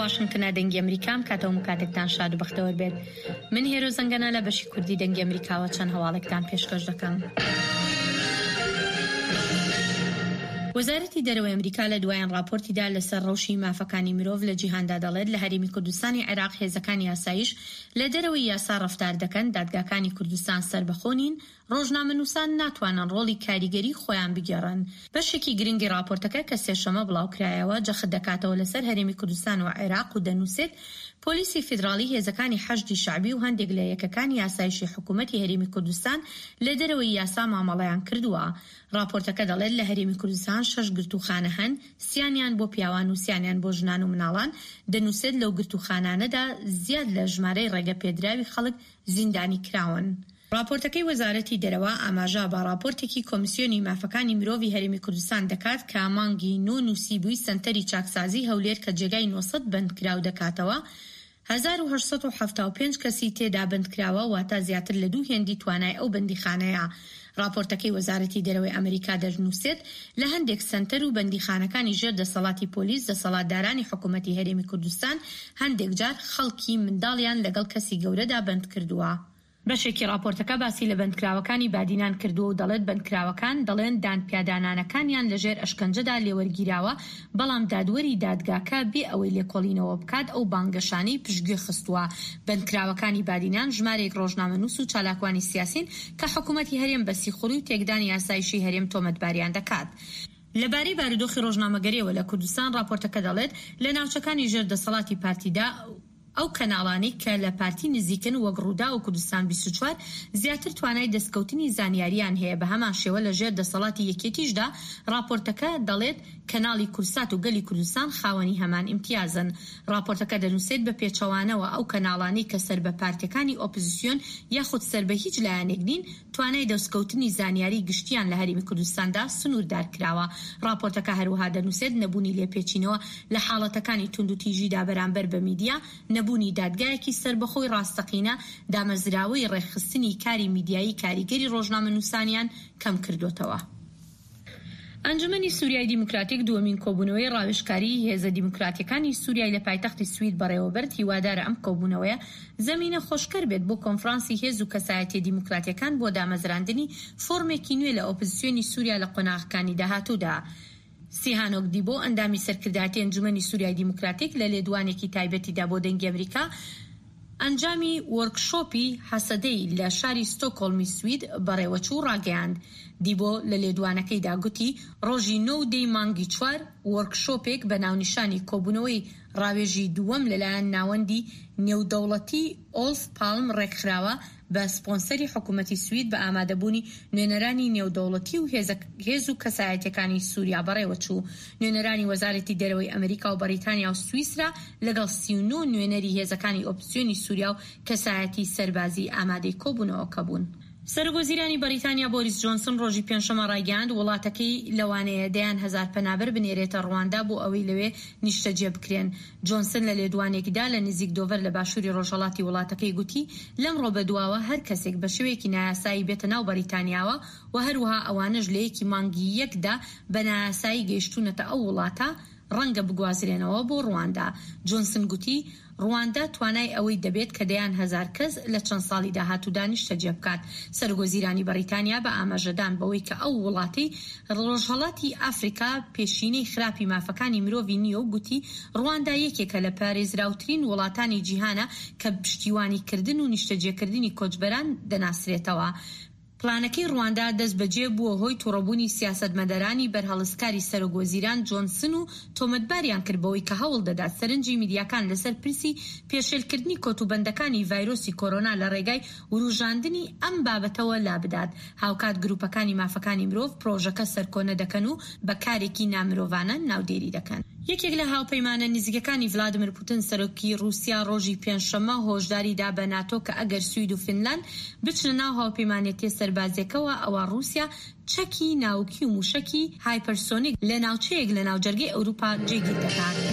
واشنگتن دەنگی ئەمریکام کاتەوە کاتێکتان شاد و بەختەوە بێت. من هێرۆ زەنگەنە لە بەشی کوردی دەنگی ئەمریکاوە چەند هەواڵێکتان پێشکەش دەکەم. وەزارەتی دەرەوەی ئەمریکا لە دوایین راپۆرتیدا لەسەر ڕەوشی مافەکانی مرۆڤ لە جیهاندا دەڵێت لە هەرێمی کوردستانی عێراق هێزەکانی یاساییش لە دەرەوەی یاسا ڕەفتار دەکەن، دادگاکانی کوردستان سەربەخۆنین، ڕۆژنامەنووسان ناتوانن ڕۆڵی کاریگەری خۆیان بگێڕن. بەشێکی گرنگی راپۆرتەکە کە سێشەمە بڵاوکرایەوە جەخت دەکاتەوە لەسەر هەرێمی کوردستان و عێراق و دەنووسێت پۆلیسی فیدراڵی هێزەکانی حەشدی شەعبی و هەندێک لە یەکەکانی یاسایشی حکوومەتی هەرێمی کوردستان لە دەرەوەی یاسا مامەڵەیان کردووە. راپۆرتەکە دەڵێت لە هەرێمی کوردستان 6 گرتوخانە هەن، سیانیان بۆ پیاوان و سیانیان بۆ ژنان و مناڵان. دەنووسێت لەو گرتوخانانەدا زیاد لە ژمارەی ڕێگە پێدراوی خەڵک زیندانی کراون. راپۆرتەکەی وەزارەتی دەرەوە ئاماژە بە راپۆرتێکی کۆمیسیۆنی مافەکانی مرۆڤی هەرێمی کوردستان دەکات کە مانگی 9 نووسیبووی سەنتەری چاکسازی هەولێر کە جێگای 900 بەندکراو دەکاتەوە 1875 کەسی تێدا بەندکراوە واتە زیاتر لە 2 هێندی توانای ئەو بەندیخانەیە. راپۆرتەکەی وەزارەتی دەرەوەی ئەمریکا دەنووسێت لە هەندێک سنتەر و بەندیخانەکانی ژێر دەسەڵاتی پۆلیس دەسەڵاتدارانی حکوومەتی هەرێمی کوردستان هەندێک جار خەڵکی منداڵیان لەگەڵ کەسی گەورەدا بەند کردووە. بەشێکی راپۆرتەکە باسی لە بەندکراوەکانی بادینان کردووە و دەڵێت بەندکراوەکان دەڵێن دانپیادانانەکانیان لەژێر ئەشکەنجەدا لێوەرگیراوە، بەڵام دادوەری دادگاکە بێ ئەوەی لێکۆڵینەوە بکات ئەو بانگەشانەی پشتگوێ خستووە. بەندکراوەکانی بادینان ژمارەیەک ڕۆژنامەنووس و چالاکوانی سیاسین کە حکوومەتی هەرێم بە سیخوڕی و تێکدانی یاسایشی هەرێم تۆمەتباریان دەکات. لەبارەی بارودۆخی ڕۆژنامەگەریەوە لە کوردستان راپۆرتەکە دەڵێت لە ناوچەکانی ژێر دەسەڵاتی پارتیدا ئەو کەناڵانی کە لە پارتی نزیکن وەک ڕوودا و کوردستان 24 زیاتر توانای دەستکەوتنی زانیاریان هەیە. بە هەمان شێوە لە ژێر دەسەڵاتی یەکێتیشدا راپۆرتەکە دەڵێت کەناڵی کورسات و گەلی کوردستان خاوەنی هەمان ئیمتیازن. راپۆرتەکە دەنووسێت بە پێچەوانەوە ئەو کەناڵانی کە سەر بە پارتیەکانی ئۆپۆزیسیۆن یاخود سەر بە هیچ لایەنێک نین توانای دەستکەوتنی زانیاری گشتیان لە هەرێمی کوردستاندا سنووردار کراوە. راپۆرتەکە هەروەها دەنووسێت نەبوونی لێپێچینەوە لە حاڵەتەکانی توند و تیژیدا بەرامبەر بە میدیا، نەبوونی دادگایەکی سەربەخۆی ڕاستەقینە، دامەزراوەی ڕێکخستنی کاری میدیایی کاریگەری ڕۆژنامەنووسانیان کەم کردوتەوە. ئەنجومەنی سووریای دیموکراتیک دووەمین کۆبوونەوەی ڕاوێژکاری هێزە دیموکراتیەکانی سووریای لە پایتەختی سوید بەڕێوەبەرد هیوادارە ئەم کۆبوونەوەیە زەمینە خۆشکەر بێت بۆ کۆنفرانسی هێز و کەسایەتی دیموکراتیەکان بۆ دامەزراندنی فۆرمێکی نوێ لە ئۆپۆزیسیۆنی سووریا لە قۆناغەکانی داهاتوودا. سیهانۆک دیبۆ ئەندامی سەرکردایەتی ئەنجومەنی سووریای دیموکراتیک لە لێدوانێکی تایبەتیدا بۆ دەنگی ئەمریکا ئەنجامی وەرکشۆپی حەسەدەی لە شاری ستۆکۆڵمی سوید بەڕێوەچوو ڕاگەیاند. دیبۆ لە لێدوانەکەیدا گوتی ڕۆژی 9 دەی مانگی 4 وەرکشۆپێک بە ناونیشانی کۆبوونەوەی ڕاوێژی دووەم لەلایەن ناوەندی نێودەوڵەتی ئۆلف پالم ڕێکخراوە بە سپۆنسەری حکوومەتی سوید بە ئامادەبوونی نوێنەرانی نێودەوڵەتی و هێز و کەسایەتیەکانی سووریا بەڕێوەچوو. نوێنەرانی وەزارەتی دەرەوەی ئەمریکا و بەریتانیا و سویسرا لەگەڵ 39 نوێنەری هێزەکانی ئۆپۆزیسیۆنی سووریا و کەسایەتی سەربازی ئامادەی کۆبوونەوەکە بوون. سەرۆکوەزیرانی بەریتانیا بۆریس جۆنسن ڕۆژی پێنجشەمە ڕایگەیاند وڵاتەکەی لەوانەیە 10,000 پەنابەر بنێرێتە ڕواندا بۆ ئەوەی لەوێ نیشتەجێ بکرێن. جۆنسن لە لێدوانێکدا لە نزیک دۆڤەر لە باشووری ڕۆژهەڵاتی وڵاتەکەی گوتی لەمڕۆ بەدواوە هەر کەسێک بە شێوەیەکی نایاسایی بێتە ناو بەریتانیاوە و هەروەها ئەوانەش لە یەکی مانگی یەکدا بە نایاسایی گەیشتونەتە ئەو وڵاتە ڕەنگە بگوازرێنەوە بۆ ڕواندا. جۆنسن گوتی ڕواندا توانای ئەوەی دەبێت کە 10,000 کەس لە چەند ساڵی داهاتوودا نیشتەجێ بکات. سەرۆکوەزیرانی بەریتانیا بە ئاماژەدان بەوەی کە ئەو وڵاتی ڕۆژهەڵاتی ئافریقا پێشینەی خراپی مافەکانی مرۆڤی نییە و گوتی ڕواندا یەکێکە لە پارێزراوترین وڵاتانی جیهانە کە پشتیوانیکردن و نیشتەجێکردنی کۆچبەران دەناسرێتەوە. پلانەکەی ڕواندا دەست بەجێ بووە هۆی تووڕەبوونی سیاسەتمەدەرانی بەرهەڵسکاری سەرۆکوەزیران جۆنسن و تۆمەتباریان کرد بەوەی کە هەوڵ دەدات سەرنجی میدیاکان لەسەر پرسی پێشێلکردنی کۆتوبەندەکانی ڤایرۆسی کۆرۆنا لە ڕێگای وروژاندنی ئەم بابەتەوە لابدات. هاوکات گروپەکانی مافەکانی مرۆڤ پرۆژەکە سەرکۆنە دەکەن و بە کارێکی نامرۆڤانە ناودێری دەکەن. یەکێک لە هاوپەیمانە نزیکەکانی ڤلادیمیر پوتین سەرۆکی رووسیا ڕۆژی پێنجشەمە هۆشداریدا بە ناتۆ کە ئەگەر سوید و فینلاند بچنە ناو هاوپەیمانێتی سەربازیەکەوە ئەوە رووسیا چەکی ناوکی و موشکی هایپەرسۆنیک لە ناوچەیەک لە ناوجەرگەی ئەوروپا جێگیر دەکات.